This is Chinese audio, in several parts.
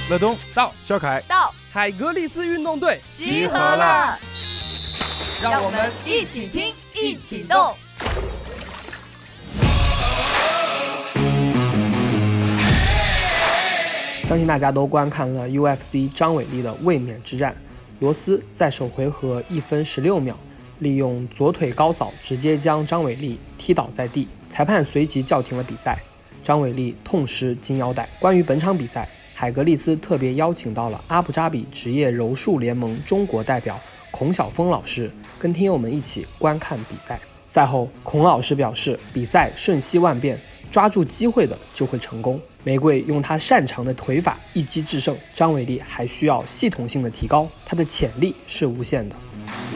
乐东到， 肖凯到， 海格力斯运动队集合了， 让我们一起听，一起动。 相信大家都观看了 UFC 张伟丽的卫冕之战，罗斯在首回合1分16秒利用左腿高扫直接将张伟丽踢倒在地，裁判随即叫停了比赛，张伟丽痛失金腰带。关于本场比赛，海格力斯特别邀请到了阿布扎比职业柔术联盟中国代表孔晓峰老师，跟听友们一起观看比赛。赛后，孔老师表示，比赛瞬息万变，抓住机会的就会成功。玫瑰用他擅长的腿法一击制胜，张伟丽还需要系统性的提高，他的潜力是无限的。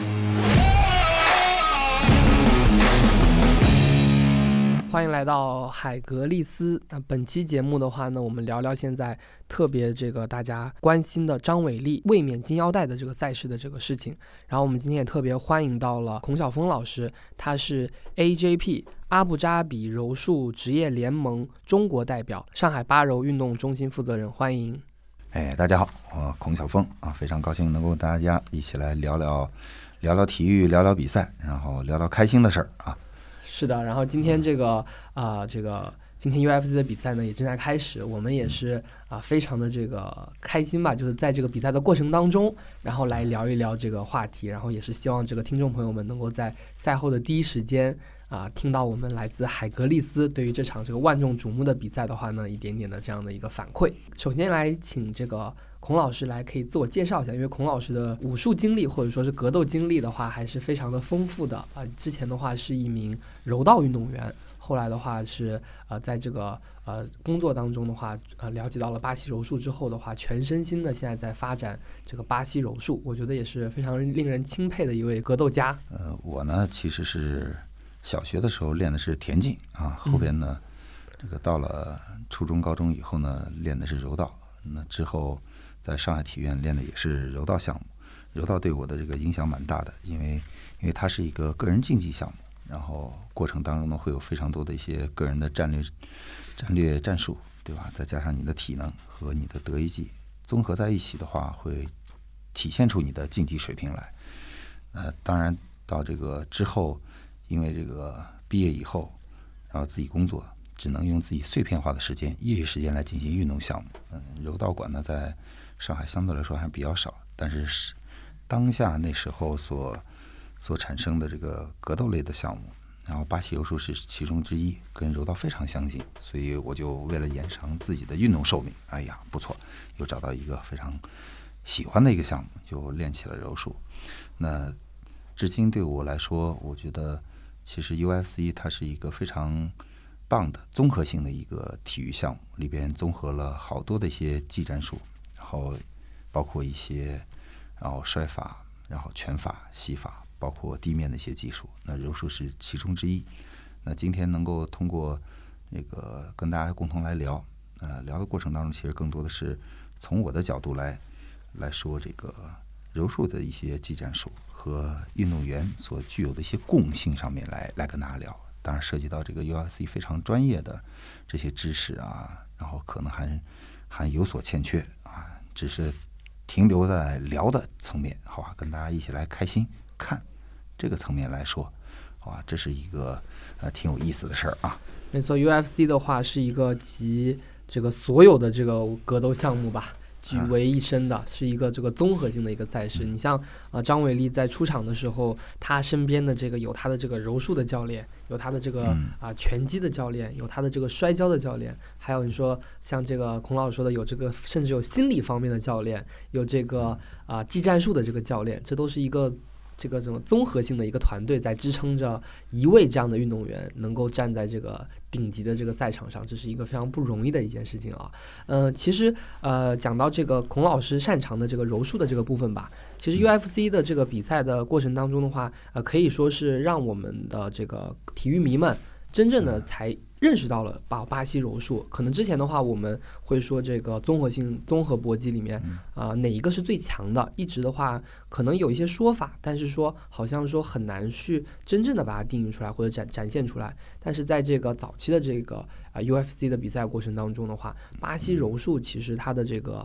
欢迎来到海格力斯。那本期节目的话呢，我们聊聊现在特别大家关心的张伟丽卫冕金腰带的这个赛事的这个事情。然后我们今天也特别欢迎到了孔晓峰老师，他是 AJP 阿布扎比柔术职业联盟中国代表，上海巴柔运动中心负责人，欢迎。 大家好，我孔晓峰啊，非常高兴能够大家一起来聊聊体育，聊聊比赛，然后聊聊开心的事儿啊。 是的，然后今天今天 UFC 的比赛呢也正在开始，我们也是非常的开心吧，就是在这个比赛的过程当中，然后来聊一聊这个话题，然后也是希望听众朋友们能够在赛后的第一时间听到我们来自海格力斯对于这场万众瞩目的比赛的话呢，一点点的这样的一个反馈。首先来请孔老师来可以自我介绍一下，因为孔老师的武术经历或者说是格斗经历的话还是非常的丰富的之前的话是一名柔道运动员，后来的话是在工作当中的话了解到了巴西柔术之后的话，全身心的现在在发展巴西柔术，我觉得也是非常令人钦佩的一位格斗家。 我呢其实是小学的时候练的是田径后边呢到了初中高中以后呢练的是柔道，那之后在上海体院练的也是柔道项目。柔道对我的影响蛮大的，因为它是一个个人竞技项目，然后过程当中呢会有非常多的一些个人的战略战术，对吧？再加上你的体能和你的得意技综合在一起的话，会体现出你的竞技水平来。当然到之后，因为毕业以后，然后自己工作，只能用自己碎片化的时间、业余时间来进行运动项目。柔道馆呢在上海相对来说还比较少，但是当下那时候所产生的格斗类的项目，然后巴西柔术是其中之一，跟柔道非常相近，所以我就为了延长自己的运动寿命，不错，又找到一个非常喜欢的一个项目，就练起了柔术。那至今对我来说，我觉得其实 UFC 它是一个非常棒的综合性的一个体育项目，里边综合了好多的一些技战术，然后包括一些摔法，然后拳法、膝法，包括地面的一些技术，那柔术是其中之一。那今天能够通过跟大家共同来聊的过程当中，其实更多的是从我的角度来说柔术的一些技战术和运动员所具有的一些共性上面来跟大家聊。当然涉及到UFC 非常专业的这些知识然后可能还有所欠缺只是停留在聊的层面，好吧，跟大家一起来开心看这个层面来说，好吧，这是一个挺有意思的事儿没错 ，UFC 的话是一个集所有的格斗项目吧举为一身的，是一个综合性的一个赛事。你像张伟丽在出场的时候，他身边的有他的柔术的教练，有他的拳击的教练，有他的摔跤的教练，还有你说像孔老师说的有甚至有心理方面的教练，有技战术的教练，这都是一个这种综合性的一个团队在支撑着一位这样的运动员能够站在顶级的赛场上，这是一个非常不容易的一件事情其实讲到孔老师擅长的柔术的部分吧，其实 UFC 的比赛的过程当中的话可以说是让我们的体育迷们真正的才认识到了巴西柔术。可能之前的话我们会说综合搏击里面哪一个是最强的，一直的话可能有一些说法，但是说好像说很难去真正的把它定义出来或者展现出来。但是在早期的UFC 的比赛过程当中的话，巴西柔术其实它的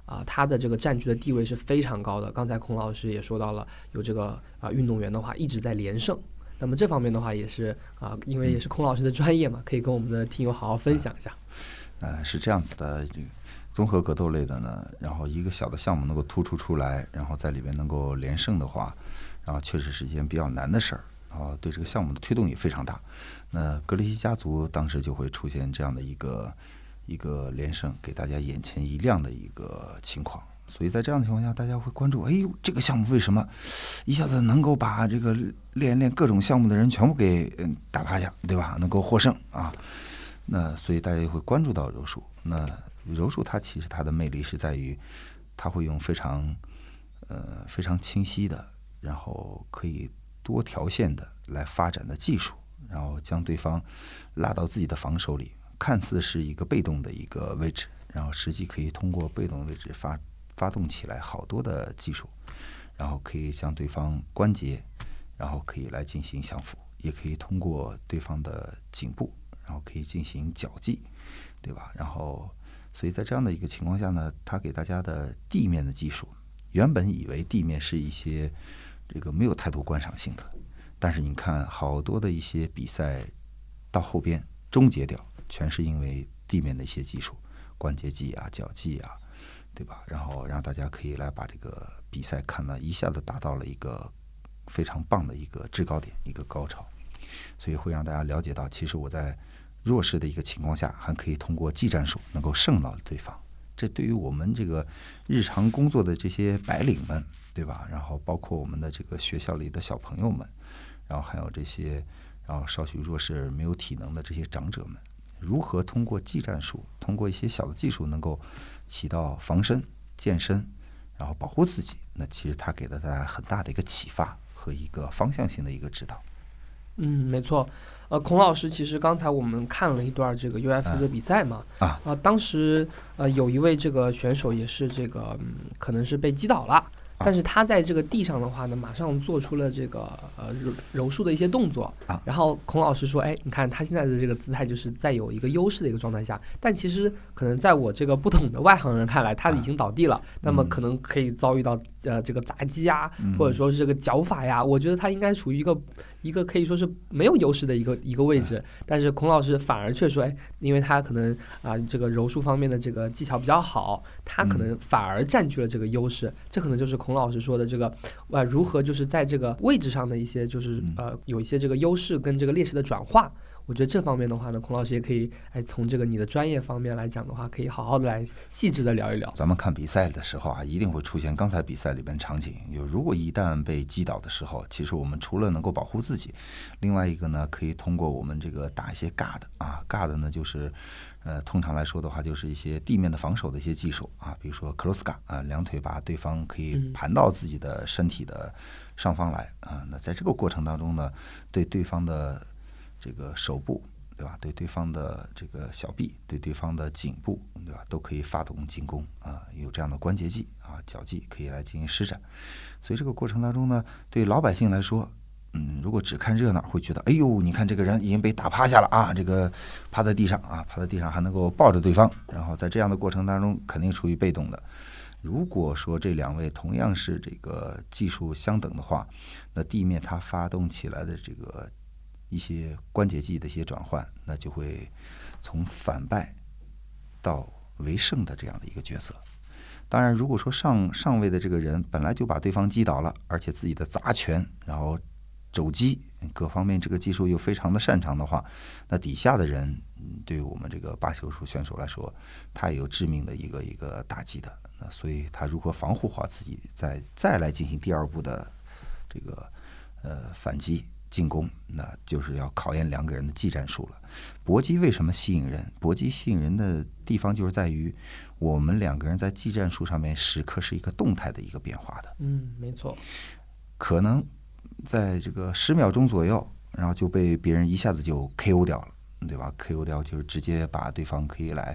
它的这个占据的地位是非常高的。刚才孔老师也说到了，有这个运动员的话一直在连胜。那么这方面的话也是因为也是孔老师的专业嘛，可以跟我们的听友好好分享一下。 是这样子的，这个综合格斗类的呢，然后一个小的项目能够突出出来，然后在里面能够连胜的话，然后确实是一件比较难的事儿，然后对这个项目的推动也非常大。那格雷西家族当时就会出现这样的一个连胜，给大家眼前一亮的一个情况。所以在这样的情况下，大家会关注，哎呦，这个项目为什么一下子能够把这个练各种项目的人全部给打趴下，对吧？能够获胜啊？那所以大家会关注到柔术。那柔术它其实它的魅力是在于，它会用非常清晰的，然后可以多条线的来发展的技术，然后将对方拉到自己的防守里，看似是一个被动的一个位置，然后实际可以通过被动的位置发动起来好多的技术，然后可以将对方关节，然后可以来进行降服，也可以通过对方的颈部，然后可以进行脚技，对吧？然后所以在这样的一个情况下呢，他给大家的地面的技术，原本以为地面是一些这个没有太多观赏性的，但是你看好多的一些比赛到后边终结掉，全是因为地面的一些技术，关节技啊、脚技啊，对吧？然后让大家可以来把这个比赛看了一下子达到了一个非常棒的一个制高点，一个高潮，所以会让大家了解到，其实我在弱势的一个情况下，还可以通过技战术能够胜到对方。这对于我们这个日常工作的这些白领们，对吧？然后包括我们的这个学校里的小朋友们，然后还有这些然后稍许弱势没有体能的这些长者们，如何通过技战术，通过一些小的技术能够起到防身、健身，然后保护自己，那其实它给了大家很大的一个启发和一个方向性的一个指导。 没错。孔老师，其实刚才我们看了一段这个 UFC 的比赛嘛，当时有一位这个选手也是这个可能是被击倒了，但是他在这个地上的话呢，马上做出了这个柔术的一些动作，然后孔老师说，哎，你看他现在的这个姿态就是在有一个优势的一个状态下，但其实可能在我这个不懂的外行人看来，他已经倒地了，那么可能可以遭遇到这个砸击啊，或者说是这个脚法呀，我觉得他应该处于一个可以说是没有优势的一个位置，但是孔老师反而却说，哎，因为他可能这个柔术方面的这个技巧比较好，他可能反而占据了这个优势，这可能就是孔老师说的这个如何就是在这个位置上的一些就是有一些这个优势跟这个劣势的转化。我觉得这方面的话呢，孔老师也可以从这个你的专业方面来讲的话，可以好好的来细致的聊一聊。 咱们看比赛的时候一定会出现刚才比赛里边场景，如果一旦被击倒的时候，其实我们除了能够保护自己，另外一个呢，可以通过我们这个打一些guard呢，就是通常来说的话，就是一些地面的防守的一些技术比如说 cross guard 两腿把对方可以盘到自己的身体的上方来那在这个过程当中呢，对对方的这个手部，对吧？对对方的这个小臂，对对方的颈部，对吧？都可以发动进攻有这样的关节技脚技可以来进行施展。所以这个过程当中呢，对老百姓来说，如果只看热闹，会觉得，哎呦，你看这个人已经被打趴下了这个趴在地上趴在地上还能够抱着对方，然后在这样的过程当中，肯定处于被动的。如果说这两位同样是这个技术相等的话，那地面它发动起来的这个一些关节技的一些转换，那就会从反败到为胜的这样的一个角色。当然如果说上位的这个人本来就把对方击倒了，而且自己的砸拳然后肘击各方面这个技术又非常的擅长的话，那底下的人对于我们这个巴西柔术选手来说，他也有致命的一个打击的。那所以他如何防护好自己，再来进行第二步的这个反击进攻，那就是要考验两个人的技战术了。搏击为什么吸引人？搏击吸引人的地方就是在于我们两个人在技战术上面时刻是一个动态的一个变化的。 没错。 可能在这个10秒钟左右，然后就被别人一下子就 KO 掉了，对吧？ KO 掉就是直接把对方可以来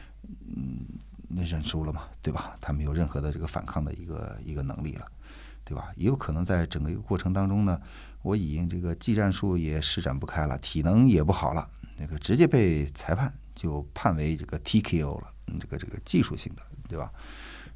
认输了嘛，对吧？他没有任何的这个反抗的一个能力了，对吧？也有可能在整个一个过程当中呢，我已经这个技战术也施展不开了，体能也不好了，那个直接被裁判就判为这个 TKO 了，这个技术性的，对吧？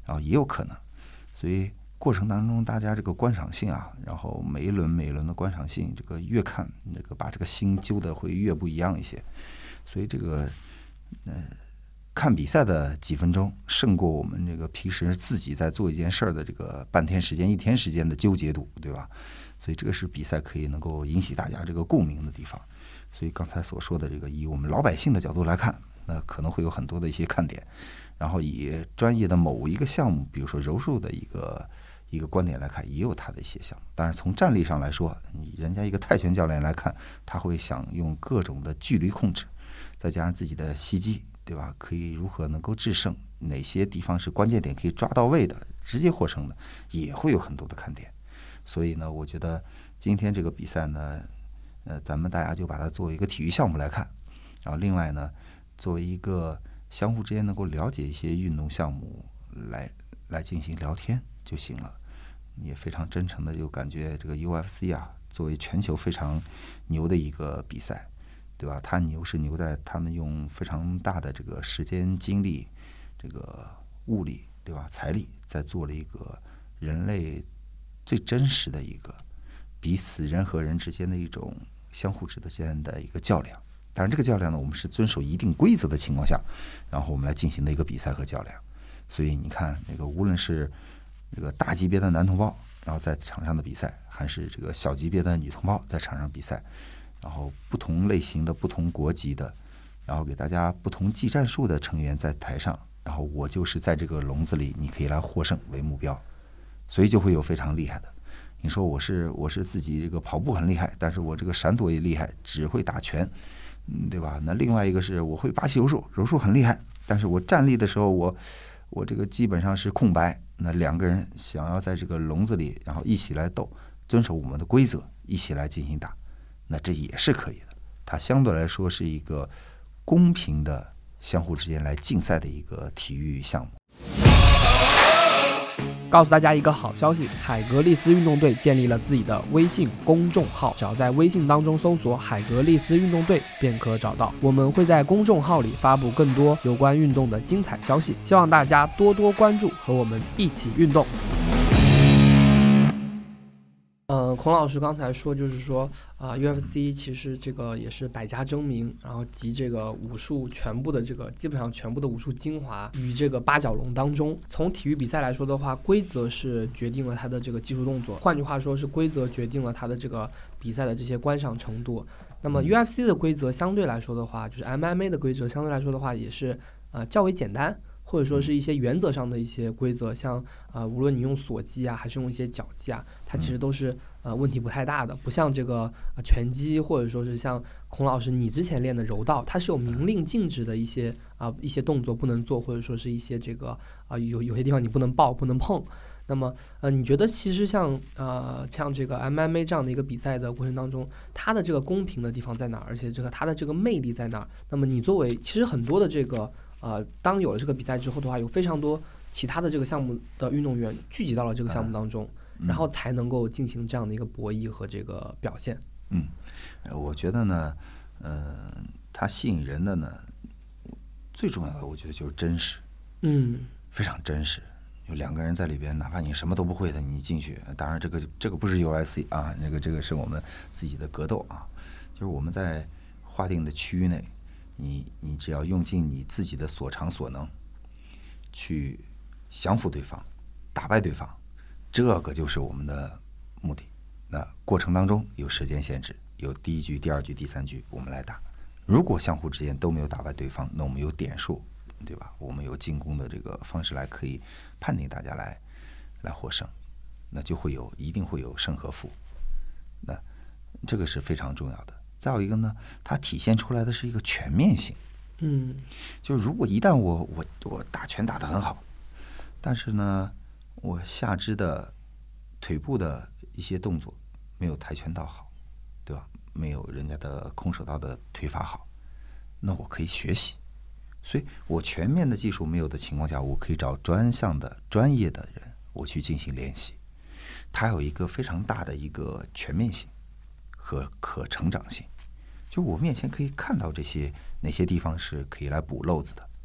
然后也有可能，所以过程当中大家这个观赏性啊，然后每一轮的观赏性，这个越看这个把这个心揪的会越不一样一些，所以这个看比赛的几分钟胜过我们这个平时自己在做一件事儿的这个半天时间一天时间的纠结度，对吧？所以这个是比赛可以能够引起大家这个共鸣的地方。所以刚才所说的这个以我们老百姓的角度来看，那可能会有很多的一些看点，然后以专业的某一个项目，比如说柔术的一个观点来看，也有它的一些项目。当然从战力上来说，人家一个泰拳教练来看，他会想用各种的距离控制，再加上自己的袭击，对吧？可以如何能够制胜，哪些地方是关键点可以抓到位的，直接获胜的，也会有很多的看点。所以呢，我觉得今天这个比赛呢，咱们大家就把它作为一个体育项目来看，然后另外呢，作为一个相互之间能够了解一些运动项目来进行聊天就行了。也非常真诚的就感觉这个 UFC 啊，作为全球非常牛的一个比赛，对吧？它牛是牛在他们用非常大的这个时间精力、这个物力，对吧？财力，在做了一个人类最真实的一个彼此人和人之间的一种相互之间的一个较量。当然这个较量呢，我们是遵守一定规则的情况下，然后我们来进行的一个比赛和较量。所以你看那个无论是这个大级别的男同胞然后在场上的比赛，还是这个小级别的女同胞在场上比赛，然后不同类型的不同国籍的，然后给大家不同技战术的成员在台上，然后我就是在这个笼子里你可以来获胜为目标，所以就会有非常厉害的。你说我是自己这个跑步很厉害，但是我这个闪躲也厉害，只会打拳，对吧？那另外一个是我会巴西柔术很厉害，但是我站立的时候我这个基本上是空白。那两个人想要在这个笼子里，然后一起来斗，遵守我们的规则，一起来进行打，那这也是可以的。它相对来说是一个公平的相互之间来竞赛的一个体育项目。 告诉大家一个好消息，海格力斯运动队建立了自己的微信公众号，只要在微信当中搜索海格力斯运动队便可找到。我们会在公众号里发布更多有关运动的精彩消息，希望大家多多关注，和我们一起运动。孔老师刚才说，就是说UFC 其实这个也是百家争鸣，然后集这个武术全部的这个基本上全部的武术精华于这个八角笼当中。从体育比赛来说的话，规则是决定了它的这个技术动作，换句话说是规则决定了它的这个比赛的这些观赏程度。那么 UFC 的规则相对来说的话，就是 MMA 的规则相对来说的话也是较为简单，或者说是一些原则上的一些规则，像无论你用锁技啊还是用一些脚技啊，它其实都是问题不太大的，不像这个拳击，或者说是像孔老师你之前练的柔道，它是有明令禁止的一些动作不能做，或者说是一些这个有些地方你不能抱不能碰。那么你觉得其实像这个 MMA 这样的一个比赛的过程当中，它的这个公平的地方在哪儿？而且这个它的这个魅力在哪儿？那么你作为其实很多的这个当有了这个比赛之后的话，有非常多其他的这个项目的运动员聚集到了这个项目当中，然后才能够进行这样的一个博弈和这个表现。 我觉得呢，它吸引人的呢，最重要的我觉得就是真实，非常真实。有两个人在里边，哪怕你什么都不会的，你进去，当然这个不是 UFC 啊，这个是我们自己的格斗啊，就是我们在划定的区域内。你只要用尽你自己的所长所能，去降服对方，打败对方，这个就是我们的目的。那过程当中有时间限制，有第一局、第二局、第三局我们来打。如果相互之间都没有打败对方，那我们有点数，对吧？我们有进攻的这个方式来可以判定大家来获胜，那就一定会有胜和负。那这个是非常重要的。再有一个呢，它体现出来的是一个全面性。就是如果一旦我打拳打得很好，但是呢，我下肢的腿部的一些动作没有跆拳道好，对吧？没有人家的空手道的腿法好，那我可以学习。所以我全面的技术没有的情况下，我可以找专项的专业的人我去进行练习。它有一个非常大的一个全面性和可成长性。就我面前可以看到这些哪些地方是可以来补漏子的，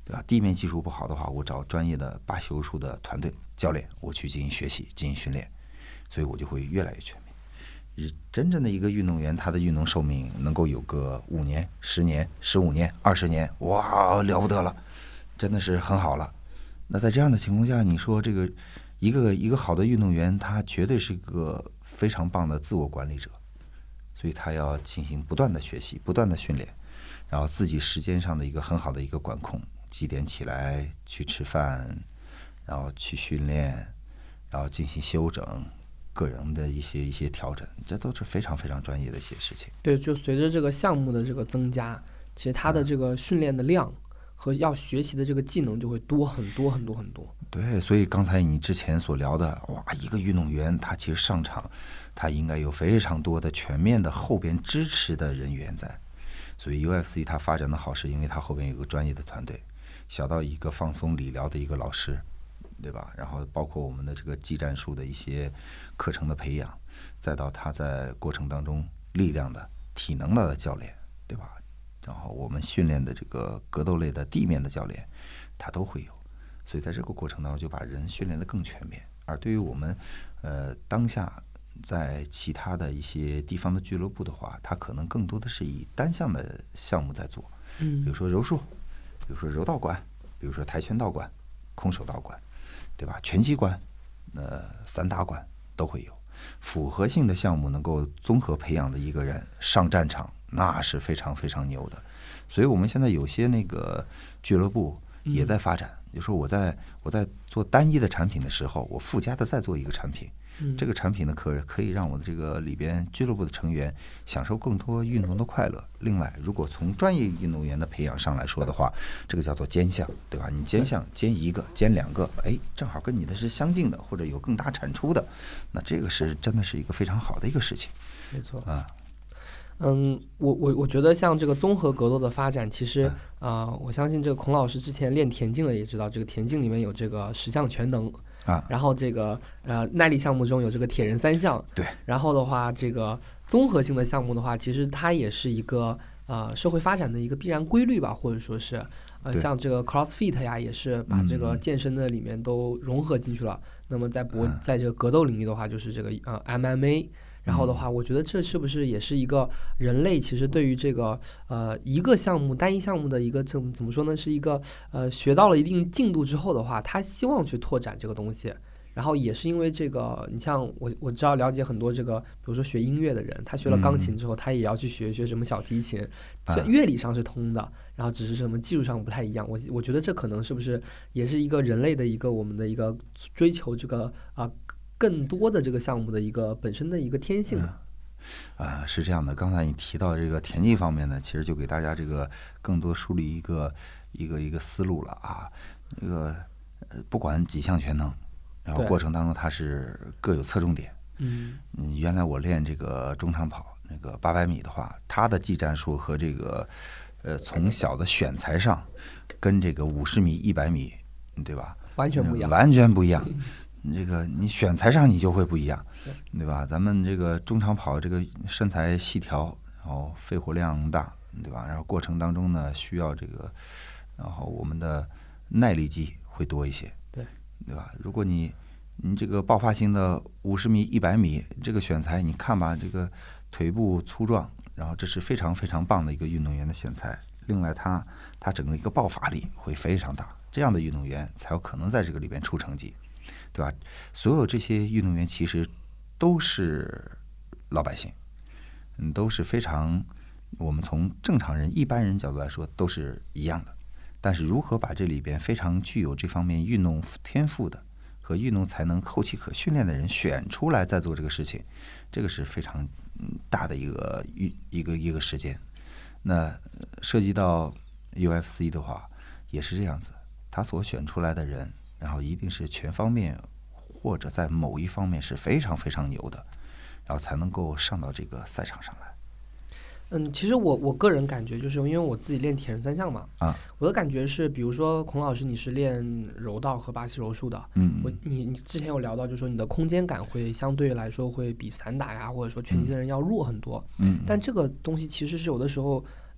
对吧？地面技术不好的话，我找专业的巴西柔术的团队教练，我去进行学习、进行训练，所以我就会越来越全面。真正的一个运动员，他的运动寿命能够有个5年、10年、15年、20年，哇，了不得了，真的是很好了。那在这样的情况下，你说这个一个好的运动员，他绝对是一个非常棒的自我管理者，所以他要进行不断的学习、不断的训练，然后自己时间上的一个很好的一个管控，几点起来去吃饭，然后去训练，然后进行休整，个人的一些调整，这都是非常非常专业的一些事情。 对，就随着这个项目的这个增加，其实他的这个训练的量和要学习的这个技能就会多很多很多很多。 对，所以刚才你之前所聊的，哇，一个运动员他其实上场，他应该有非常多的全面的后边支持的人员在。所以 UFC 它发展的好，是因为它后边有个专业的团队，小到一个放松理疗的一个老师，对吧？然后包括我们的这个技战术的一些课程的培养，再到他在过程当中力量的、体能的教练，对吧？然后我们训练的这个格斗类的地面的教练，他都会有。所以在这个过程当中，就把人训练得更全面。而对于我们当下在其他的一些地方的俱乐部的话，它可能更多的是以单项的项目在做，比如说柔术，比如说柔道馆，比如说跆拳道馆、空手道馆，对吧？拳击馆、散打馆都会有。复合性的项目能够综合培养的一个人上战场，那是非常非常牛的。所以我们现在有些那个俱乐部也在发展，就说我在做单一的产品的时候，我附加的再做一个产品。这个产品呢，可以让我的这个里边俱乐部的成员享受更多运动的快乐。另外，如果从专业运动员的培养上来说的话，这个叫做兼项，对吧？你兼项兼一个、兼2个，哎，正好跟你的是相近的，或者有更大产出的，那这个是真的是一个非常好的一个事情。 没错啊。 我觉得像这个综合格斗的发展，其实我相信这个孔老师之前练田径的也知道，这个田径里面有这个10项全能啊， 然后这个耐力项目中有这个铁人3项， 对， 然后的话，这个综合性的项目的话，其实它也是一个社会发展的一个必然规律吧，或者说是像这个 CrossFit 呀，也是把这个健身的里面都融合进去了。那么在这个格斗领域的话，就是这个MMA。然后的话，我觉得这是不是也是一个人类其实对于这个一个项目单一项目的一个怎么说呢，是一个学到了一定进度之后的话，他希望去拓展这个东西。然后也是因为这个，你像我知道了解很多这个，比如说学音乐的人，他学了钢琴之后，他也要去学什么小提琴，乐理上是通的，然后只是什么技术上不太一样。我觉得这可能是不是也是一个人类的一个我们的一个追求这个更多的这个项目的一个本身的一个天性呢？ 是这样的。刚才你提到这个田径方面呢，其实就给大家这个更多梳理一个思路了啊。这个不管几项全能，然后过程当中它是各有侧重点。原来我练这个中长跑那个800米的话，它的技战术和这个从小的选材上跟这个50米、100米，对吧？ 完全不一样， 完全不一样。这个你选材上你就会不一样，对吧？咱们这个中长跑这个身材细条，然后肺活量大，对吧？然后过程当中呢需要这个，然后我们的耐力肌会多一些，对吧？如果你这个爆发性的50米、100米这个选材，你看吧，这个腿部粗壮，然后这是非常非常棒的一个运动员的选材。另外他整个一个爆发力会非常大，这样的运动员才有可能在这个里边出成绩。对吧？所有这些运动员其实都是老百姓，都是非常，我们从正常人、一般人角度来说都是一样的。但是如何把这里边非常具有这方面运动天赋的和运动才能、后期可训练的人选出来再做这个事情，这个是非常大的一个时间。那涉及到 UFC 的话，也是这样子，他所选出来的人，然后一定是全方面或者在某一方面是非常非常牛的，然后才能够上到这个赛场上来。 其实我个人感觉就是因为我自己练铁人3项嘛，我的感觉是，比如说孔老师你是练柔道和巴西柔术的，你之前有聊到，就是说你的空间感会相对来说会比散打呀或者说拳击的人要弱很多，但这个东西其实是有的时候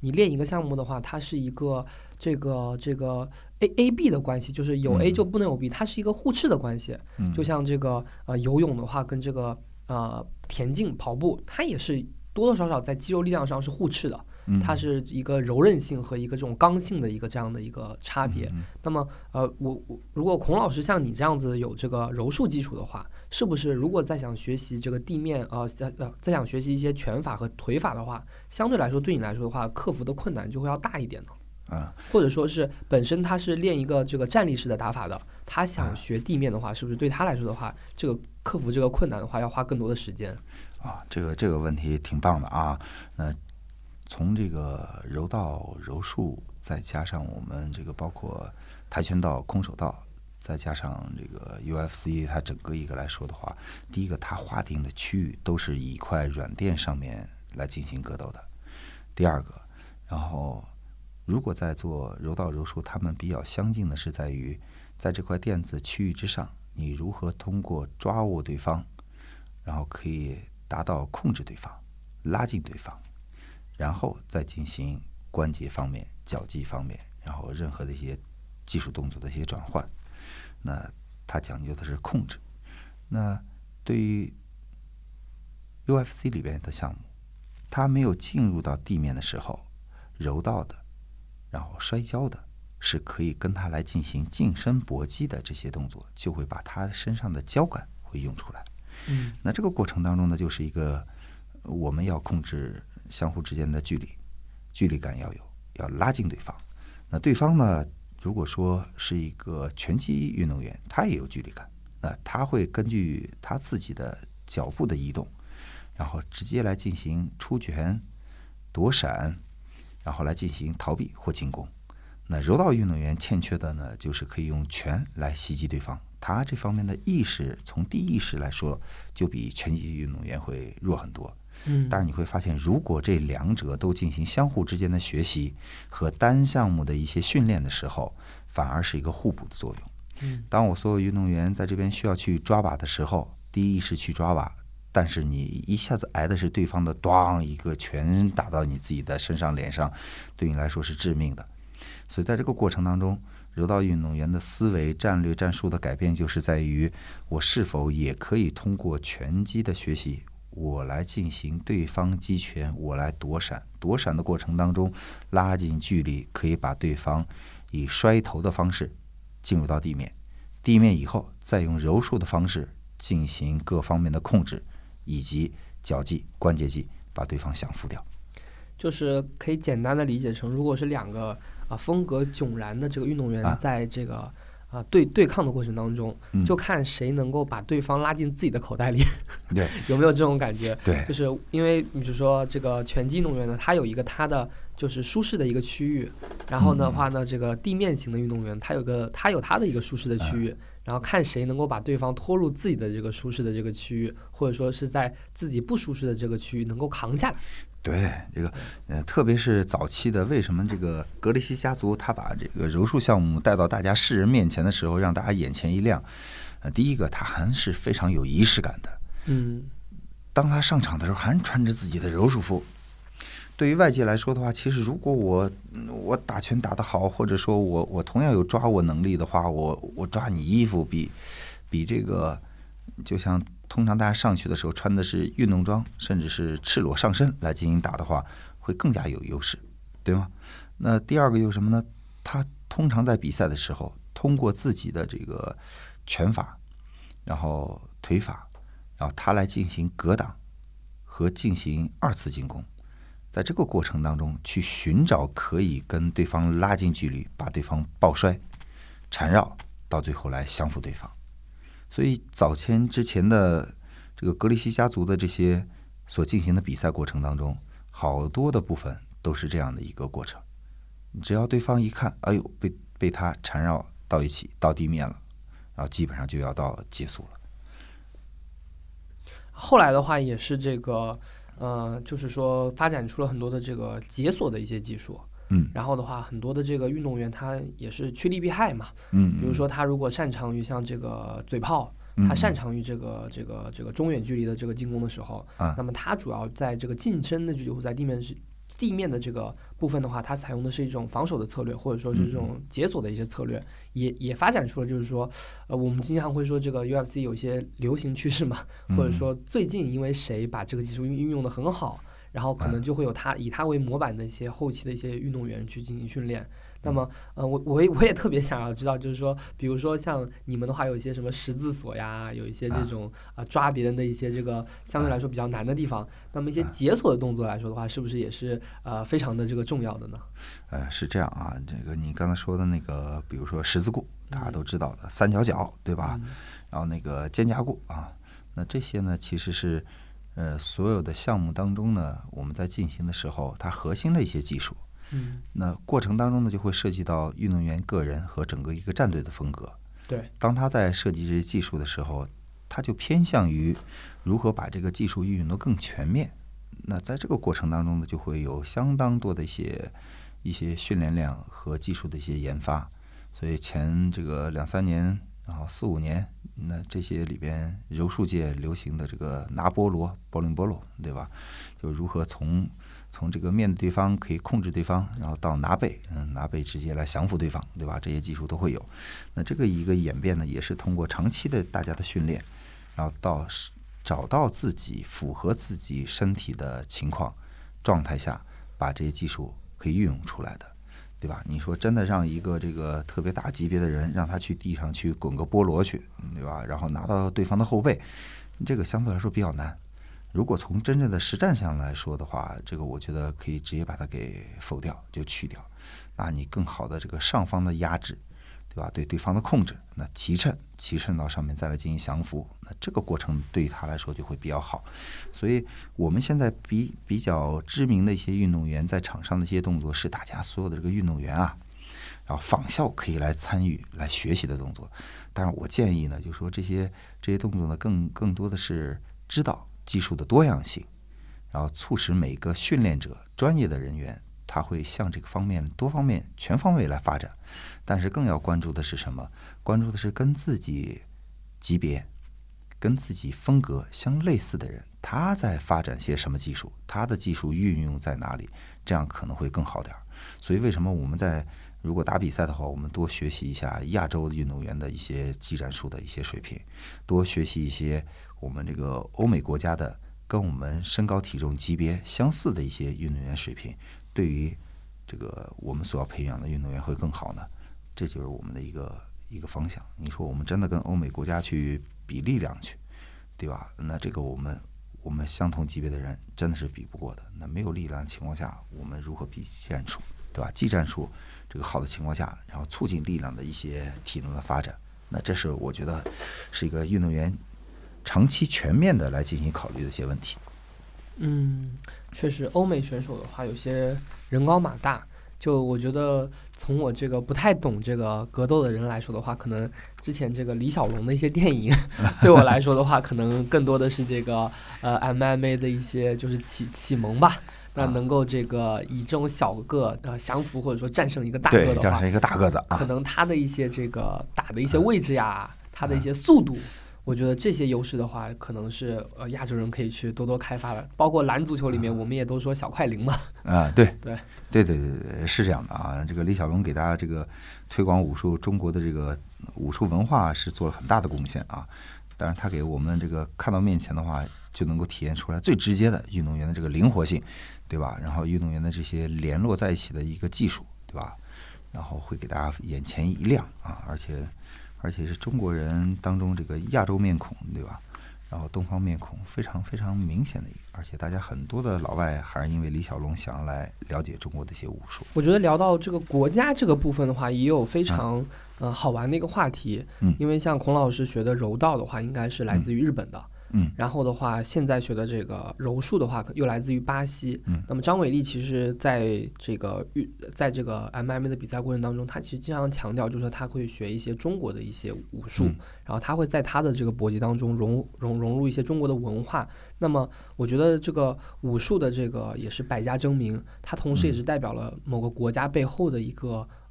你练一个项目的话，它是一个这个 A B 的关系，就是有 A 就不能有 B，它是一个互斥的关系。就像这个游泳的话，跟这个田径跑步，它也是多多少少在肌肉力量上是互斥的。它是一个柔韧性和一个这种刚性的一个这样的一个差别。那么我如果孔老师像你这样子有这个柔术基础的话，是不是如果再想学习这个地面再想学习一些拳法和腿法的话，相对来说对你来说的话，克服的困难就会要大一点呢？或者说是本身他是练一个这个站立式的打法的，他想学地面的话，是不是对他来说的话，这个克服这个困难的话要花更多的时间？ 这个问题挺棒的啊。从这个柔道、柔术，再加上我们这个包括跆拳道、空手道，再加上这个 UFC， 它整个一个来说的话，第一个它划定的区域都是以一块软垫上面来进行格斗的。第二个，然后如果在做柔道、柔术，他们比较相近的是在于，在这块垫子区域之上，你如何通过抓握对方，然后可以达到控制对方、拉近对方。然后再进行关节方面、脚技方面，然后任何的一些技术动作的一些转换，那它讲究的是控制。那对于 UFC 里边的项目，它没有进入到地面的时候，柔道的，然后摔跤的，是可以跟它来进行近身搏击的这些动作，就会把它身上的交感会用出来。那这个过程当中呢，就是一个我们要控制相互之间的距离感要拉近对方。那对方呢，如果说是一个拳击运动员，他也有距离感，那他会根据他自己的脚步的移动，然后直接来进行出拳、躲闪，然后来进行逃避或进攻。那柔道运动员欠缺的呢，就是可以用拳来袭击对方，他这方面的意识，从第一意识来说，就比拳击运动员会弱很多。但是你会发现，如果这两者都进行相互之间的学习和单项目的一些训练的时候，反而是一个互补的作用。当我所有运动员在这边需要去抓把的时候，第一意识去抓把，但是你一下子挨的是对方的咣一个拳打到你自己的身上脸上，对你来说是致命的。所以在这个过程当中，柔道运动员的思维、战略、战术的改变，就是在于我是否也可以通过拳击的学习，我来进行对方击拳，我来躲闪，躲闪的过程当中拉近距离，可以把对方以摔头的方式进入到地面，地面以后再用柔术的方式进行各方面的控制，以及脚技、关节技，把对方降服掉。 就是可以简单的理解成，如果是两个风格迥然的这个运动员在这个对抗的过程当中，就看谁能够把对方拉进自己的口袋里。 对， 有没有这种感觉？ 对， 就是因为比如说这个拳击运动员呢，他有一个他的就是舒适的一个区域，然后的话呢，这个地面型的运动员他有他的一个舒适的区域，然后看谁能够把对方拖入自己的这个舒适的这个区域，或者说是在自己不舒适的这个区域能够扛下来。 对，这个特别是早期的，为什么这个格雷西家族他把这个柔术项目带到大家世人面前的时候，让大家眼前一亮？第一个，他还是非常有仪式感的。当他上场的时候，还穿着自己的柔术服。对于外界来说的话，其实如果我打拳打得好，或者说我同样有抓握能力的话，我抓你衣服比这个，就像通常大家上去的时候穿的是运动装，甚至是赤裸上身来进行打的话，会更加有优势，对吗？那第二个有什么呢？他通常在比赛的时候，通过自己的这个拳法，然后腿法，然后他来进行格挡和进行二次进攻，在这个过程当中去寻找可以跟对方拉近距离，把对方抱摔、缠绕，到最后来降服对方。所以之前的这个格雷西家族的这些所进行的比赛过程当中，好多的部分都是这样的一个过程。只要对方一看，哎呦，被他缠绕到一起，到地面了，然后基本上就要到结束了。 后来的话也是这个就是说发展出了很多的这个解锁的一些技术。然后的话，很多的这个运动员他也是趋利避害嘛。比如说他如果擅长于像这个嘴炮，他擅长于这个中远距离的这个进攻的时候，那么他主要在这个近身的距离，在地面地面的这个部分的话，它采用的是一种防守的策略，或者说是这种解锁的一些策略，也发展出了就是说，我们经常会说这个 UFC 有一些流行趋势嘛，或者说最近因为谁把这个技术运用的很好，然后可能就会有以他为模板的一些后期的一些运动员去进行训练。那么，我也特别想要知道，就是说，比如说像你们的话，有一些什么十字锁呀，有一些这种抓别人的一些这个相对来说比较难的地方，那么一些解锁的动作来说的话，是不是也是非常的这个重要的呢？ 是这样啊，这个你刚才说的那个，比如说十字固，大家都知道的，三角脚，对吧？然后那个肩胛固啊，那这些呢，其实是所有的项目当中呢，我们在进行的时候，它核心的一些技术。那过程当中呢，就会涉及到运动员个人和整个一个战队的风格。 对， 当他在设计这些技术的时候，他就偏向于如何把这个技术运用得更全面。那在这个过程当中呢，就会有相当多的一些训练量和技术的一些研发。所以前这个2-3年，然后4-5年，那这些里边柔术界流行的这个拿波罗、保龄波罗，对吧？就如何从这个面对对方可以控制对方，然后到拿背，拿背直接来降服对方，对吧？这些技术都会有。那这个一个演变呢，也是通过长期的大家的训练，然后到找到自己符合自己身体的情况状态下，把这些技术可以运用出来的，对吧？你说真的让一个这个特别大级别的人，让他去地上去滚个菠萝去，对吧？然后拿到对方的后背，这个相对来说比较难。如果从真正的实战上来说的话，这个我觉得可以直接把它给否掉，就去掉。那你更好的这个上方的压制，对吧？对对方的控制，那骑乘到上面再来进行降服，那这个过程对于他来说就会比较好。所以我们现在比较知名的一些运动员在场上的一些动作，是大家所有的这个运动员啊，然后仿效可以来参与来学习的动作。当然我建议呢，就是说这些动作呢，更多的是知道技术的多样性，然后促使每个训练者、专业的人员，他会向这个方面多方面、全方位来发展。但是更要关注的是什么？关注的是跟自己级别、跟自己风格相类似的人，他在发展些什么技术，他的技术运用在哪里，这样可能会更好点。所以为什么我们如果打比赛的话，我们多学习一下亚洲的运动员的一些技战术的一些水平，多学习一些我们这个欧美国家的跟我们身高体重级别相似的一些运动员水平，对于这个我们所要培养的运动员会更好呢。这就是我们的一个方向。你说我们真的跟欧美国家去比力量去，对吧？那这个我们相同级别的人真的是比不过的。那没有力量的情况下，我们如何比技战术，对吧？技战术这个好的情况下，然后促进力量的一些体能的发展，那这是我觉得是一个运动员长期全面的来进行考虑的一些问题。 确实，欧美选手的话，有些人高马大。就我觉得，从我这个不太懂这个格斗的人来说的话，可能之前这个李小龙的一些电影，对我来说的话，可能更多的是这个MMA 的一些就是启蒙吧。那能够这个以这种小个降服或者说战胜一个大个的话， 对，战胜一个大个子啊， 可能他的一些这个打的一些位置呀，他的一些速度。我觉得这些优势的话，可能是亚洲人可以去多多开发的。包括篮足球里面，我们也都说小快灵嘛。 对，是这样的啊。这个李小龙给大家这个推广武术，中国的这个武术文化是做了很大的贡献啊。但是他给我们这个看到面前的话，就能够体验出来最直接的运动员的这个灵活性，对吧？然后运动员的这些联络在一起的一个技术，对吧？然后会给大家眼前一亮啊，而且是中国人当中这个亚洲面孔，对吧？然后东方面孔非常非常明显的一个，而且大家很多的老外还是因为李小龙想要来了解中国的一些武术。 我觉得聊到这个国家这个部分的话，也有非常好玩的一个话题。因为像孔老师学的柔道的话，应该是来自于日本的。然后的话，现在学的这个柔术的话，又来自于巴西。那么张伟丽其实在这个 MMA 的比赛过程当中，他其实经常强调，就是说他会学一些中国的一些武术，然后他会在他的这个搏击当中融入一些中国的文化。那么我觉得这个武术的这个也是百家争鸣，它同时也是代表了某个国家背后的一个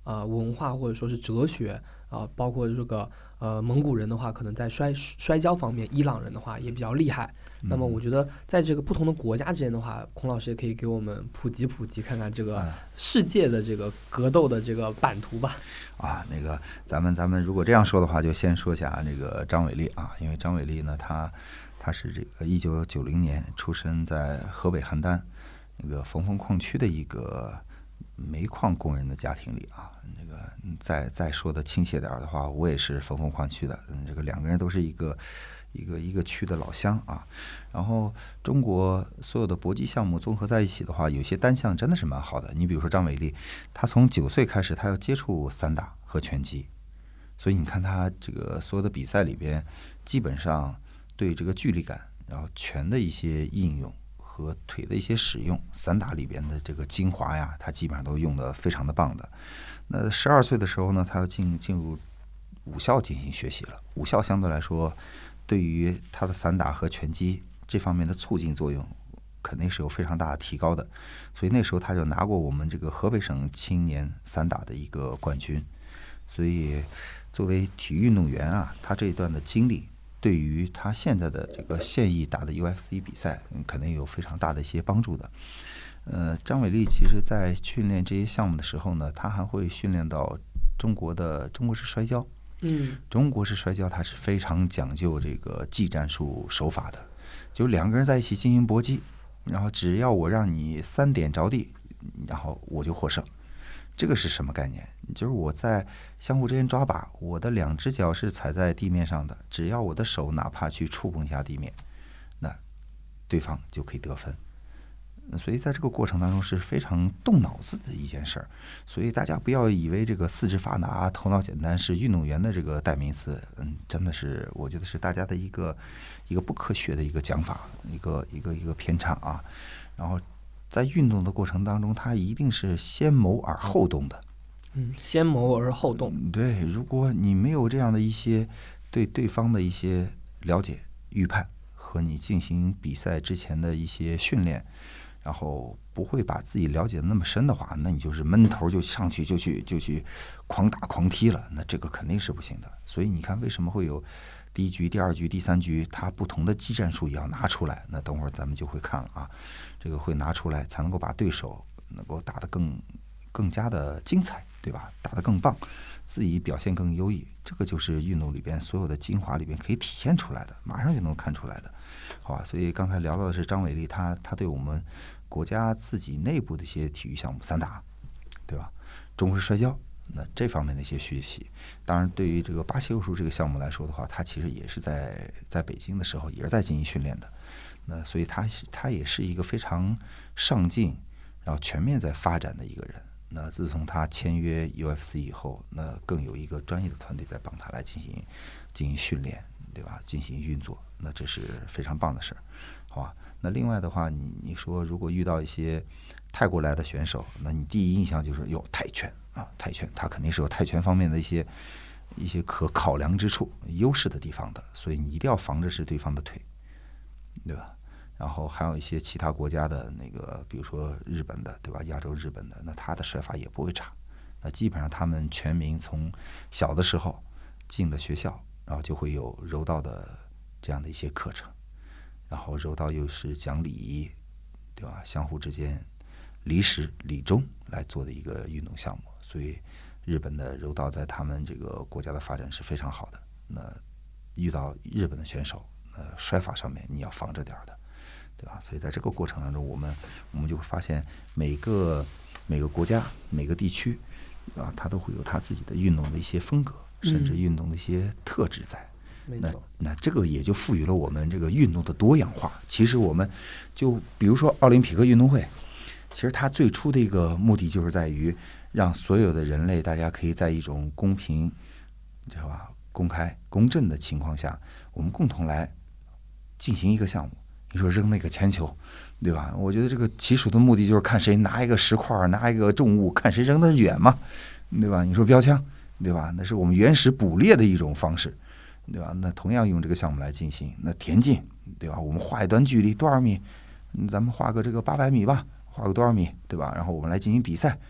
文化或者说是哲学包括这个蒙古人的话，可能在摔跤方面，伊朗人的话也比较厉害。那么我觉得在这个不同的国家之间的话，孔老师也可以给我们普及，看看这个世界的这个格斗的这个版图吧。 那个咱们如果这样说的话，就先说一下那个张伟丽啊，因为张伟丽呢，他是这个1990年出生在河北邯郸那个冯峰矿区的一个煤矿工人的家庭里啊。那个再说的亲切点的话，我也是冯峰矿区的，这个两个人都是一个区的老乡啊。然后中国所有的搏击项目综合在一起的话，有些单项真的是蛮好的。你比如说张伟丽，他从9岁开始，他要接触散打和拳击，所以你看他这个所有的比赛里边，基本上对这个距离感，然后拳的一些应用和腿的一些使用，散打里边的这个精华呀，他基本上都用得非常的棒的。那12岁的时候呢，他要进入武校进行学习了。武校相对来说，对于他的散打和拳击这方面的促进作用，肯定是有非常大的提高的。所以那时候他就拿过我们这个河北省青年散打的一个冠军。所以作为体育运动员啊，他这一段的经历，对于他现在的这个现役打的 UFC 比赛，肯定有非常大的一些帮助的。张伟丽其实在训练这些项目的时候呢，他还会训练到中国式摔跤。中国式摔跤它是非常讲究这个技战术手法的，就两个人在一起进行搏击，然后只要我让你3点着地，然后我就获胜。这个是什么概念？就是我在相互之间抓把，我的2只脚是踩在地面上的，只要我的手哪怕去触碰一下地面，那对方就可以得分。所以在这个过程当中是非常动脑子的一件事儿，所以大家不要以为这个四肢发达、头脑简单是运动员的这个代名词，真的是我觉得是大家的一个不科学的一个讲法，一个偏差啊。然后在运动的过程当中，它一定是先谋而后动的。 先谋而后动。 对，如果你没有这样的一些对对方的一些了解、预判和你进行比赛之前的一些训练，然后不会把自己了解的那么深的话，那你就是闷头就上去就去狂打狂踢了，那这个肯定是不行的。所以你看为什么会有第1局、第2局、第3局，它不同的技战术也要拿出来。那等会儿咱们就会看了啊，这个会拿出来才能够把对手能够打得更加的精彩，对吧？打得更棒，自己表现更优异，这个就是运动里边所有的精华里边可以体现出来的，马上就能看出来的，好吧？所以刚才聊到的是张伟丽，他对我们国家自己内部的一些体育项目，散打，对吧？中国式摔跤，那这方面的一些学习。当然，对于这个巴西柔术这个项目来说的话，他其实也是在北京的时候也是在进行训练的。那所以他也是一个非常上进，然后全面在发展的一个人。那自从他签约 UFC 以后，那更有一个专业的团队在帮他来进行训练，对吧？进行运作，那这是非常棒的事儿，好吧？那另外的话，你说如果遇到一些泰国来的选手，那你第一印象就是有泰拳啊，泰拳他肯定是有泰拳方面的一些可考量之处、优势的地方的，所以你一定要防着是对方的腿，对吧？然后还有一些其他国家的那个，比如说日本的，对吧？亚洲日本的，那他的摔法也不会差。那基本上他们全民从小的时候进的学校，然后就会有柔道的这样的一些课程。然后柔道又是讲礼仪，对吧？相互之间礼始礼终来做的一个运动项目，所以日本的柔道在他们这个国家的发展是非常好的。那遇到日本的选手，摔法上面你要防着点的。对吧？所以在这个过程当中，我们就会发现每个国家、每个地区啊，它都会有它自己的运动的一些风格，甚至运动的一些特质在。那这个也就赋予了我们这个运动的多样化。其实我们就比如说奥林匹克运动会，其实它最初的一个目的就是在于让所有的人类大家可以在一种公平、知道吧、公开、公正的情况下，我们共同来进行一个项目。你说扔那个铅球，对吧？我觉得这个起初的目的就是看谁拿一个石块，拿一个重物，看谁扔得远嘛，对吧？你说标枪，对吧？那是我们原始捕猎的一种方式，对吧？那同样用这个项目来进行。那田径，对吧？我们画一段距离多少米，咱们画个这个800米吧，画个多少米，对吧？然后我们来进行比赛，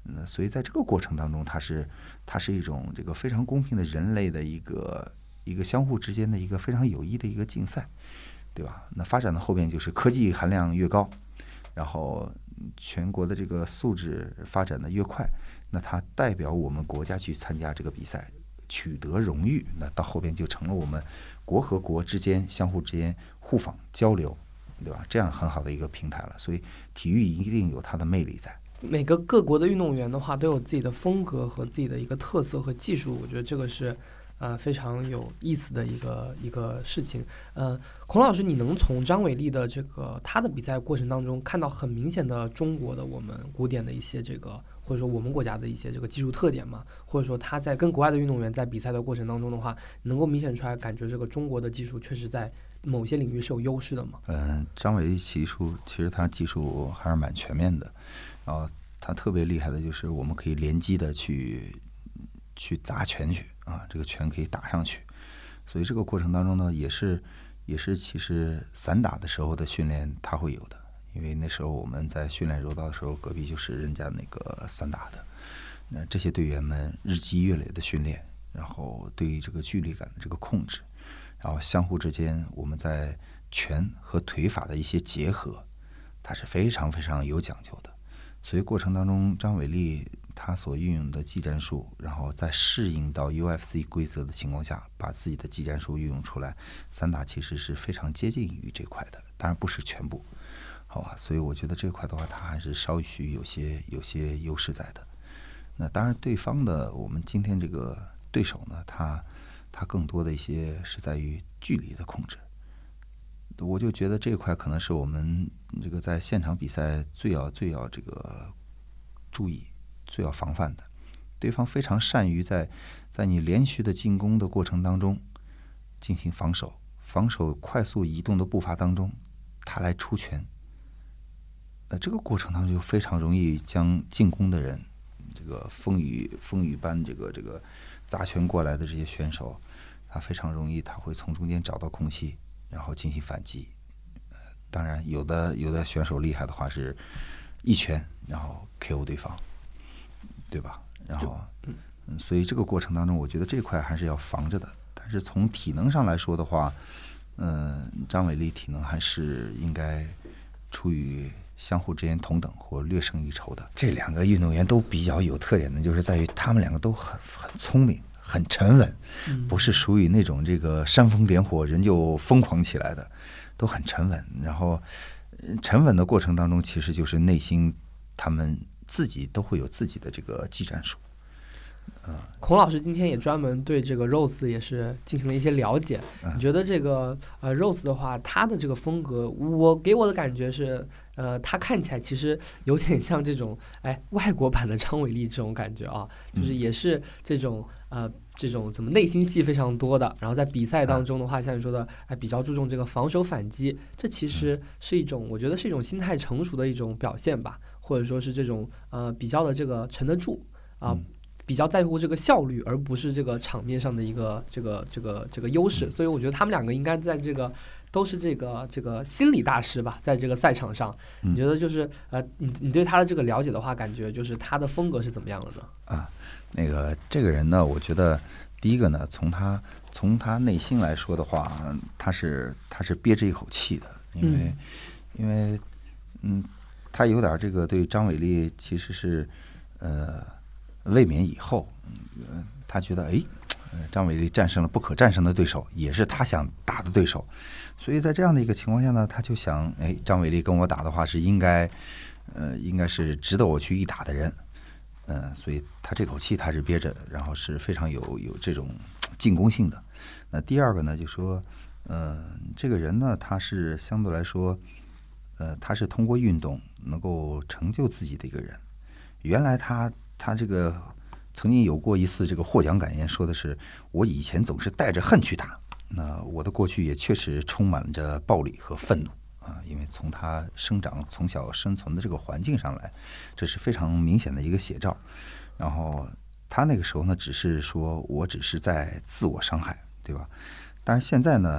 所以在这个过程当中，它是一种这个非常公平的人类的一个相互之间的一个非常有益的一个竞赛，对吧？那发展的后边就是科技含量越高，然后全国的这个素质发展的越快，那它代表我们国家去参加这个比赛，取得荣誉，那到后边就成了我们国和国之间相互之间互访交流，对吧？这样很好的一个平台了。所以体育一定有它的魅力在。 每个各国的运动员的话，都有自己的风格和自己的一个特色和技术，我觉得这个是非常有意思的一个事情。孔老师，你能从张伟丽的他的比赛过程当中看到很明显的中国的我们古典的一些或者说我们国家的一些技术特点吗？或者说他在跟国外的运动员在比赛的过程当中的话，能够明显出来感觉中国的技术确实在某些领域是有优势的吗？ 张伟丽其实他技术还是蛮全面的，然后他特别厉害的就是我们可以连击的去砸拳去啊，这个拳可以打上去，所以这个过程当中呢，也是其实散打的时候的训练他会有的，因为那时候我们在训练柔道的时候，隔壁就是人家那个散打的，那这些队员们日积月累的训练，然后对于这个距离感的这个控制，然后相互之间我们在拳和腿法的一些结合，它是非常非常有讲究的。所以过程当中，张伟丽他所运用的技战术，然后在适应到 UFC 规则的情况下，把自己的技战术运用出来，散打其实是非常接近于这块的，当然不是全部，好吧？所以我觉得这块的话，他还是稍许有些优势在的。那当然，对方的我们今天这个对手呢，他更多的一些是在于距离的控制。我就觉得这块可能是我们这个在现场比赛最要这个注意、最要防范的。对方非常善于在你连续的进攻的过程当中进行防守快速移动的步伐当中，他来出拳。那这个过程当中就非常容易将进攻的人，这个风雨般这个砸拳过来的这些选手，他非常容易他会从中间找到空隙，然后进行反击。当然有的选手厉害的话是一拳然后 KO 对方，对吧？然后所以这个过程当中我觉得这块还是要防着的。但是从体能上来说的话，张伟丽体能还是应该处于相互之间同等或略胜一筹的。这两个运动员都比较有特点的就是在于他们两个都很聪明，很沉稳，不是属于那种这个煽风点火人就疯狂起来的，都很沉稳。然后沉稳的过程当中，其实就是内心他们自己都会有自己的这个技战术。 孔老师今天也专门对这个 Rose 也是进行了一些了解。你觉得这个Rose 的话，他的这个风格，给我的感觉是，他看起来其实有点像这种外国版的张伟丽这种感觉啊，就是也是这种怎么内心戏非常多的，然后在比赛当中的话，像你说的，比较注重这个防守反击，这其实是一种，我觉得是一种心态成熟的一种表现吧，或者说是这种比较的这个沉得住啊。比较在乎这个效率，而不是这个场面上的一个这个优势，所以我觉得他们两个应该在这个都是这个心理大师吧，在这个赛场上，你觉得就是你对他的这个了解的话，感觉就是他的风格是怎么样的呢？ 那个这个人呢，我觉得第一个呢，从他内心来说的话，他是憋着一口气的，因为他有点这个对张伟丽其实是卫冕以后，他觉得张伟丽战胜了不可战胜的对手，也是他想打的对手，所以在这样的一个情况下呢，他就想，张伟丽跟我打的话是应该是值得我去一打的人，所以他这口气他是憋着，然后是非常有这种进攻性的。那第二个呢，就说，这个人呢，他是相对来说，他是通过运动能够成就自己的一个人。原来他这个曾经有过一次这个获奖感言，说的是我以前总是带着恨去打，那我的过去也确实充满着暴力和愤怒啊，因为从他从小生存的这个环境上来，这是非常明显的一个写照。然后他那个时候呢，只是说我只是在自我伤害，对吧？但是现在呢，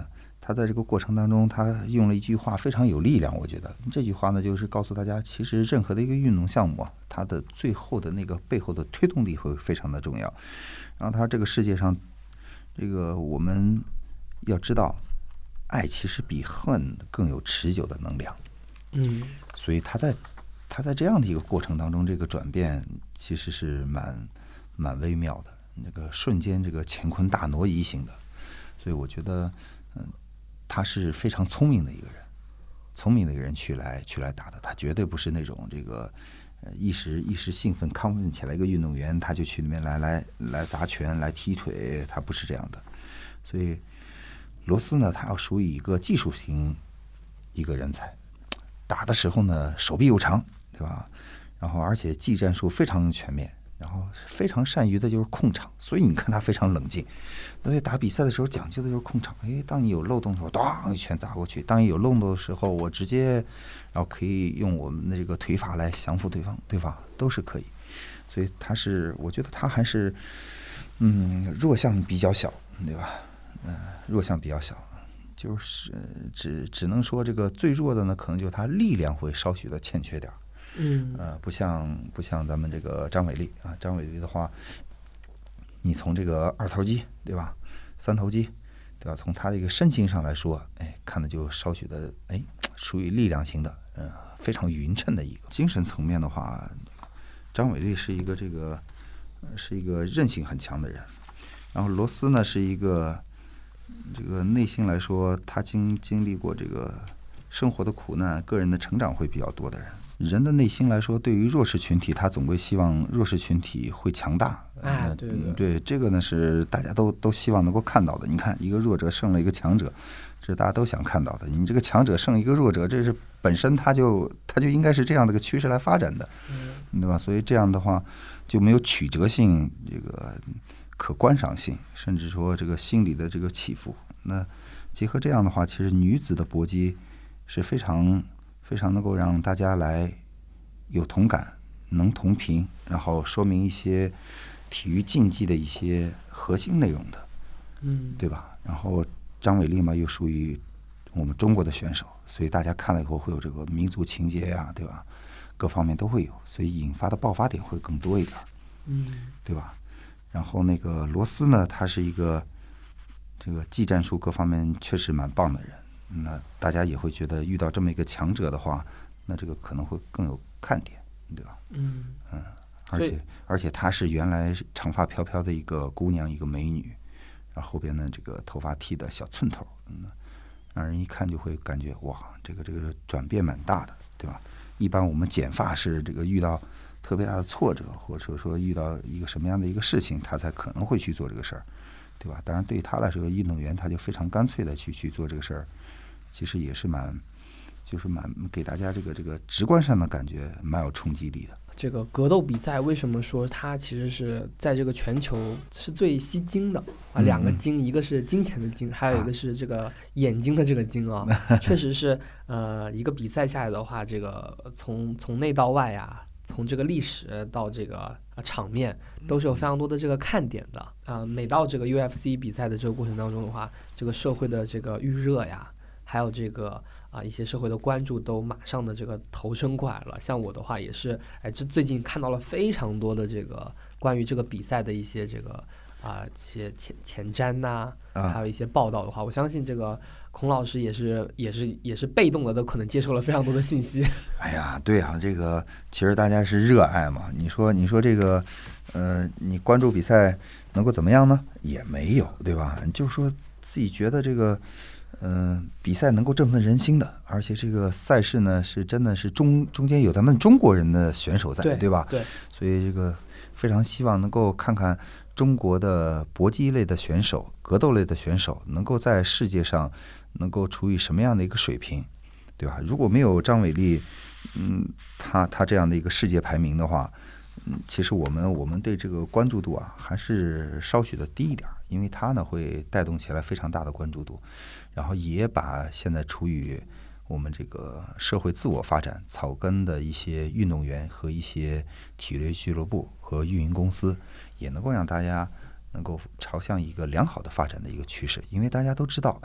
他在这个过程当中，他用了一句话非常有力量，我觉得这句话呢，就是告诉大家，其实任何的一个运动项目啊，它的最后的那个背后的推动力会非常的重要。然后他这个世界上，这个我们要知道，爱其实比恨更有持久的能量。所以他在这样的一个过程当中，这个转变其实是蛮微妙的，那个瞬间这个乾坤大挪移型的。所以我觉得，他是非常聪明的一个人，去来打的。他绝对不是那种这个一时兴奋亢奋起来一个运动员，他就去里面来砸拳来踢腿，他不是这样的。所以罗斯呢，他要属于一个技术型一个人才，打的时候呢手臂又长，对吧？然后而且技战术非常全面。然后非常善于的就是控场，所以你看他非常冷静。所以打比赛的时候讲究的就是控场。当你有漏洞的时候，当一拳砸过去；当你有漏洞的时候，我直接，然后可以用我们的这个腿法来降服对方，对吧？都是可以。所以我觉得他还是，弱项比较小，对吧？弱项比较小，就是只能说这个最弱的呢，可能就是他力量会稍许的欠缺点。不像咱们这个张伟丽啊，张伟丽的话，你从这个2头肌对吧，3头肌对吧，从他的一个身形上来说，看的就稍许的属于力量型的，非常匀称的一个。精神层面的话，张伟丽是一个韧性很强的人，然后罗斯呢是一个这个内心来说，他经历过这个生活的苦难，个人的成长会比较多的人。人的内心来说，对于弱势群体，他总归希望弱势群体会强大。对，这个呢是大家都希望能够看到的。你看，一个弱者胜了一个强者，这是大家都想看到的。你这个强者胜一个弱者，这是本身他就应该是这样的一个趋势来发展的，对吧？所以这样的话就没有曲折性，这个可观赏性，甚至说这个心理的这个起伏。那结合这样的话，其实女子的搏击是非常能够让大家来有同感，能同频，然后说明一些体育竞技的一些核心内容的，对吧？然后张伟丽嘛，又属于我们中国的选手，所以大家看了以后会有这个民族情节呀，对吧？各方面都会有，所以引发的爆发点会更多一点，对吧？然后那个罗斯呢，他是一个这个技战术各方面确实蛮棒的人。那大家也会觉得遇到这么一个强者的话，那这个可能会更有看点，对吧？而且她是原来长发飘飘的一个姑娘，一个美女，然后后边呢这个头发剃的小寸头，让人一看就会感觉哇，这个转变蛮大的，对吧？一般我们剪发是这个遇到特别大的挫折，或者说遇到一个什么样的一个事情，他才可能会去做这个事儿，对吧？当然对于他来说，运动员他就非常干脆的去做这个事儿。其实也是蛮给大家这个直观上的感觉蛮有冲击力的。 这个格斗比赛为什么说它其实是在这个全球是最吸睛的啊？两个金，一个是金钱的金，还有一个是这个眼睛的这个金啊。确实是一个比赛下来的话，这个从内到外啊，从这个历史到这个场面，都是有非常多的这个看点的。每到这个 UFC 比赛的这个过程当中的话，这个社会的这个预热呀，还有这个一些社会的关注都马上的这个投身过来了。像我的话也是，这最近看到了非常多的这个关于这个比赛的一些这个一些前瞻呐，还有一些报道的话，我相信这个孔老师也是被动的都可能接受了非常多的信息。 哎呀，对啊，这个其实大家是热爱嘛。你说这个你关注比赛能够怎么样呢？也没有，对吧？就是说自己觉得这个比赛能够振奋人心的，而且这个赛事呢是真的是中间有咱们中国人的选手在，对吧？ 对， 所以这个非常希望能够看看中国的搏击类的选手、格斗类的选手能够在世界上能够处于什么样的一个水平，对吧？如果没有张伟丽，他这样的一个世界排名的话，其实我们对这个关注度啊还是稍许的低一点，因为他呢会带动起来非常大的关注度，然后也把现在处于我们这个社会自我发展草根的一些运动员和一些体育俱乐部和运营公司，也能够让大家能够朝向一个良好的发展的一个趋势。因为大家都知道，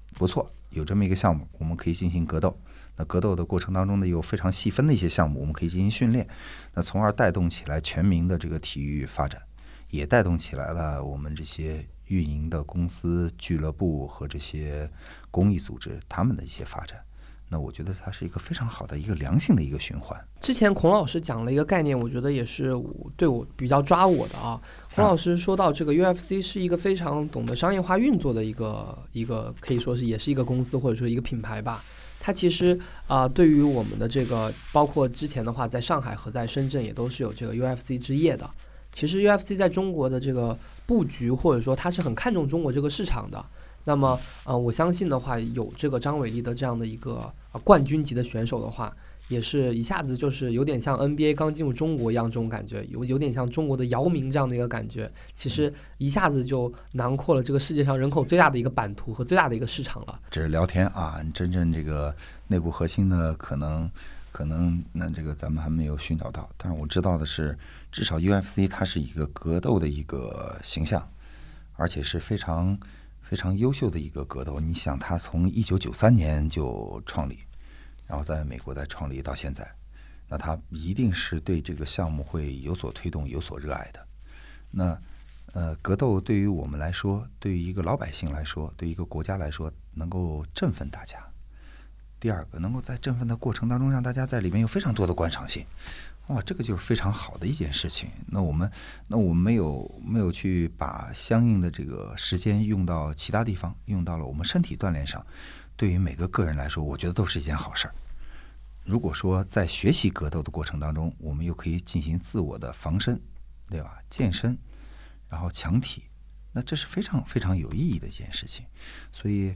不错，有这么一个项目，我们可以进行格斗。那格斗的过程当中呢，有非常细分的一些项目，我们可以进行训练，那从而带动起来全民的这个体育发展，也带动起来了我们这些运营的公司、俱乐部和这些公益组织他们的一些发展。那我觉得它是一个非常好的一个良性的一个循环。 之前孔老师讲了一个概念，我觉得也是对我比较抓我的啊。孔老师说到这个 UFC 是一个非常懂得商业化运作的一个可以说是也是一个公司或者说一个品牌吧。它其实对于我们的这个，包括之前的话，在上海和在深圳也都是有这个 UFC 之夜的。其实 UFC 在中国的这个布局，或者说它是很看重中国这个市场的。那么我相信的话，有这个张伟丽的这样的一个冠军级的选手的话，也是一下子就是有点像 NBA 刚进入中国一样这种感觉，有点像中国的姚明这样的一个感觉。其实一下子就囊括了这个世界上人口最大的一个版图和最大的一个市场了。 这是聊天啊，真正这个内部核心的可能那这个咱们还没有寻找到，但是我知道的是，至少 UFC 它是一个格斗的一个形象，而且是非常优秀的一个格斗。你想，它从1993年就创立，然后在美国再创立到现在，那它一定是对这个项目会有所推动、有所热爱的。那格斗对于我们来说，对于一个老百姓来说，对于一个国家来说，能够振奋大家。第二个，能够在振奋的过程当中，让大家在里面有非常多的观赏性。哇，这个就是非常好的一件事情。那我们没有去把相应的这个时间用到其他地方，用到了我们身体锻炼上，对于每个个人来说，我觉得都是一件好事儿。如果说在学习格斗的过程当中，我们又可以进行自我的防身，对吧？健身，然后强体，那这是非常非常有意义的一件事情。所以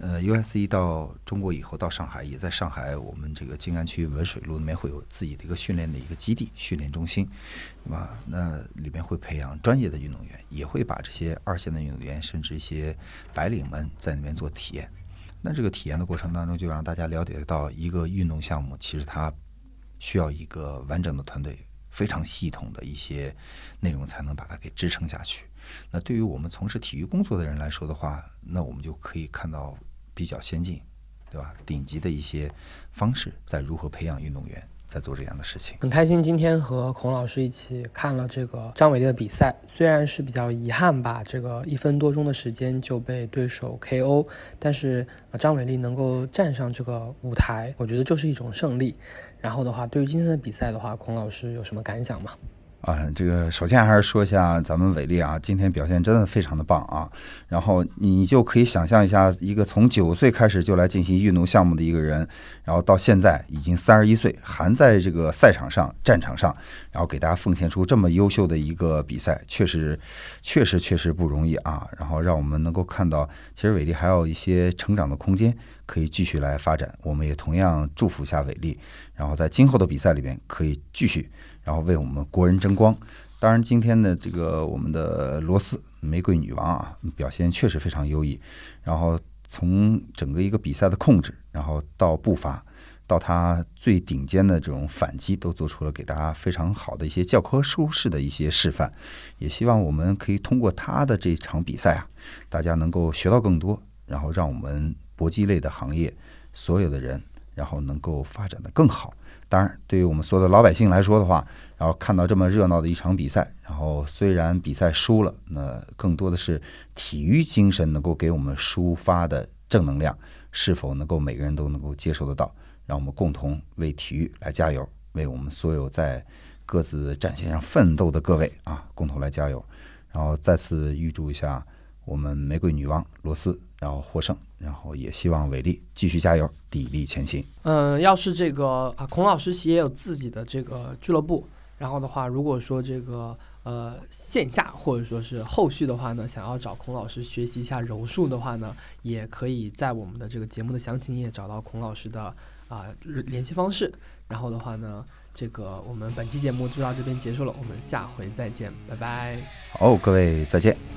UFC 到中国以后，到上海，也在上海我们这个静安区文水路那边会有自己的一个训练的一个基地、训练中心，对吧？那里面会培养专业的运动员，也会把这些二线的运动员，甚至一些白领们在里面做体验。那这个体验的过程当中，就让大家了解到一个运动项目，其实它需要一个完整的团队，非常系统的一些内容才能把它给支撑下去。那对于我们从事体育工作的人来说的话，那我们就可以看到比较先进，对吧？顶级的一些方式，在如何培养运动员，在做这样的事情。 很开心今天和孔老师一起看了这个张伟丽的比赛，虽然是比较遗憾吧，这个1分多钟的时间就被对手 KO， 但是张伟丽能够站上这个舞台，我觉得就是一种胜利。然后的话，对于今天的比赛的话，孔老师有什么感想吗？ 这个首先还是说一下咱们伟丽啊，今天表现真的非常的棒啊。然后你就可以想象一下，一个从9岁开始就来进行运动项目的一个人，然后到现在已经31岁，还在这个赛场上、战场上，然后给大家奉献出这么优秀的一个比赛，确实不容易啊。然后让我们能够看到，其实伟丽还有一些成长的空间，可以继续来发展。我们也同样祝福一下伟丽，然后在今后的比赛里边可以继续，然后为我们国人争光。当然今天的这个我们的罗斯玫瑰女王啊，表现确实非常优异，然后从整个一个比赛的控制，然后到步伐，到她最顶尖的这种反击，都做出了给大家非常好的一些教科书式的一些示范。也希望我们可以通过她的这场比赛啊，大家能够学到更多，然后让我们搏击类的行业所有的人，然后能够发展得更好。当然对于我们所有的老百姓来说的话，然后看到这么热闹的一场比赛，然后虽然比赛输了，那更多的是体育精神能够给我们抒发的正能量，是否能够每个人都能够接受得到，让我们共同为体育来加油，为我们所有在各自战线上奋斗的各位啊，共同来加油。然后再次预祝一下我们玫瑰女王罗斯然后获胜，然后也希望伟丽继续加油，砥砺前行。 要是这个孔老师也有自己的这个俱乐部，然后的话，如果说这个线下或者说是后续的话呢，想要找孔老师学习一下柔术的话呢，也可以在我们的这个节目的详情页找到孔老师的联系方式。然后的话呢，这个我们本期节目就到这边结束了，我们下回再见，拜拜。 好，各位再见。